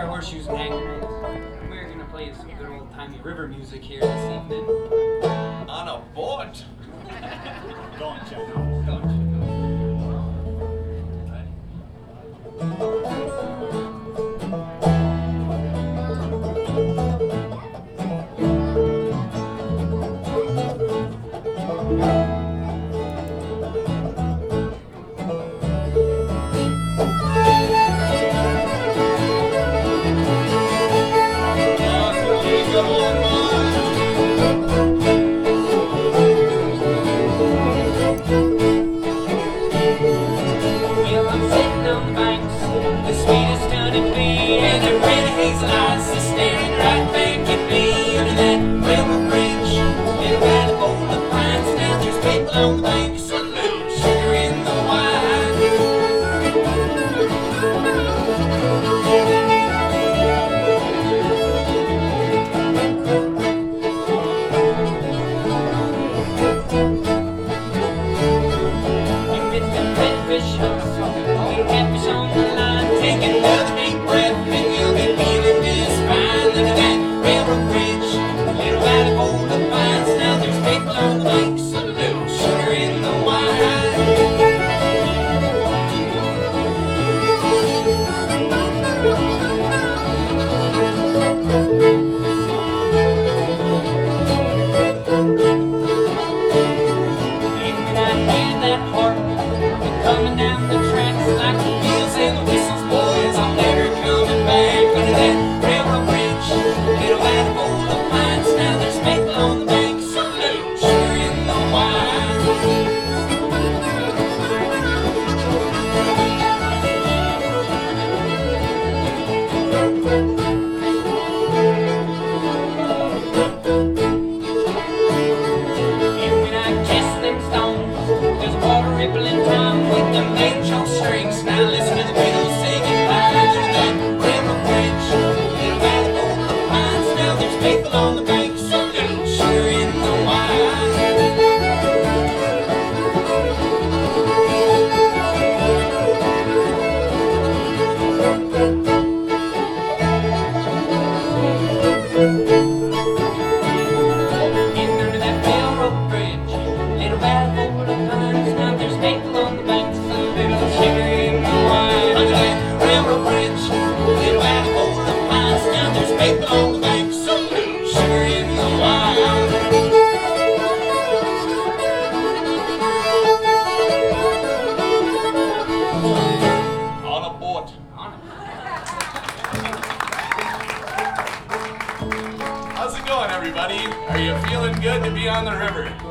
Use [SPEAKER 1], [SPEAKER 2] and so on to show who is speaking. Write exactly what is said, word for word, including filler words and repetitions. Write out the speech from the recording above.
[SPEAKER 1] our horseshoes and hand grenades. We're gonna play some good old timey river music here this evening.
[SPEAKER 2] On a boat?
[SPEAKER 3] Go on, check.
[SPEAKER 1] Go on, check.
[SPEAKER 2] How's it going, everybody? Are you feeling good to be on the river?